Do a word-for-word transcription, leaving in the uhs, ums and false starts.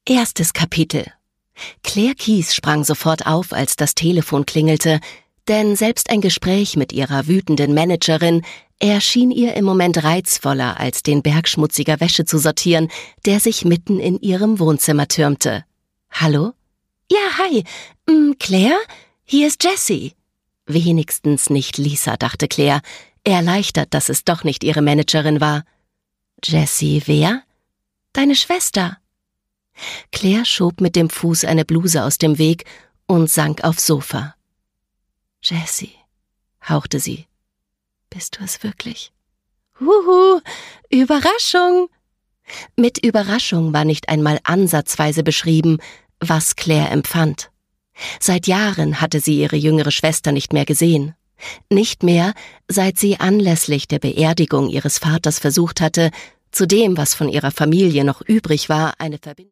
Erstes Kapitel. Claire Keyes sprang sofort auf, als das Telefon klingelte, denn selbst ein Gespräch mit ihrer wütenden Managerin erschien ihr im Moment reizvoller, als den Berg schmutziger Wäsche zu sortieren, der sich mitten in ihrem Wohnzimmer türmte. »Hallo?« »Ja, hi. Mm, Claire? Hier ist Jessie.« Wenigstens nicht Lisa, dachte Claire, erleichtert, dass es doch nicht ihre Managerin war. »Jessie, wer?« »Deine Schwester.« Claire schob mit dem Fuß eine Bluse aus dem Weg und sank aufs Sofa. »Jessie«, hauchte sie. »Bist du es wirklich?« »Huhu, Überraschung!« Mit Überraschung war nicht einmal ansatzweise beschrieben, was Claire empfand. Seit Jahren hatte sie ihre jüngere Schwester nicht mehr gesehen. Nicht mehr, seit sie anlässlich der Beerdigung ihres Vaters versucht hatte, zu dem, was von ihrer Familie noch übrig war, eine Verbindung